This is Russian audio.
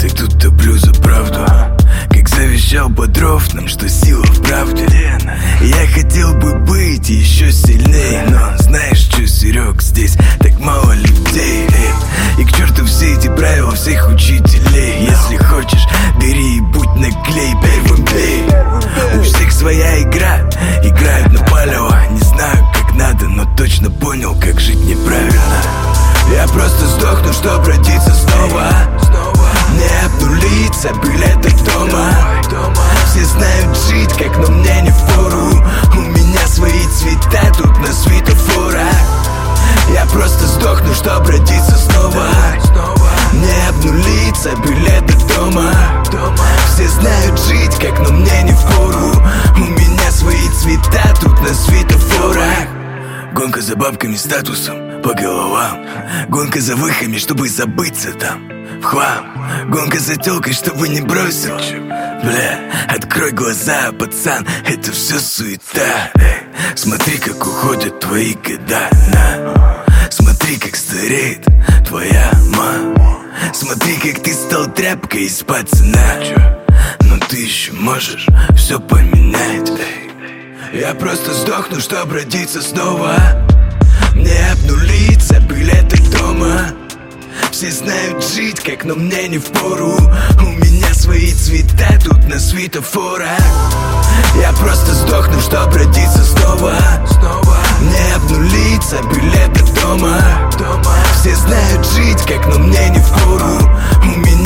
Ты тут топлю за правду, как завещал Бодров нам, что сила в правде. Я хотел бы быть еще сильнее, но знаешь что, Серег, здесь так мало людей. И к черту все эти правила всех учителей. Если хочешь, бери и будь наглей, первым бей. У всех своя игра, играют на палево. Не знаю как надо, но точно понял, как жить неправильно. Я просто сдохну, чтоб родиться снова. Не обнулиться, билеты дома. Все знают жить, как, но мне не впору. У меня свои цвета тут на светофорах. Я просто сдохну, чтоб родиться снова. Не обнулиться, билеты дома. Все знают жить, как, но мне не впору. У меня свои цвета тут на светофорах. Гонка за бабками, статусом по головам. Гонка за выхами, чтобы забыться там в хлам. Гонка за тёлкой, чтобы не бросил. Бля, открой глаза, пацан, это все суета. Смотри, как уходят твои года, смотри, как стареет твоя мама. Смотри, как ты стал тряпкой из пацана. Но ты еще можешь все поменять. Я просто сдохну, чтоб родиться снова. Не обнулиться, билеты дома. Все знают жить, как, но мне не впору. У меня свои цвета тут на светофорах. Я просто сдохну, чтоб родиться снова. Не обнулиться, билеты дома. Все знают жить, как, но мне не впору. У меня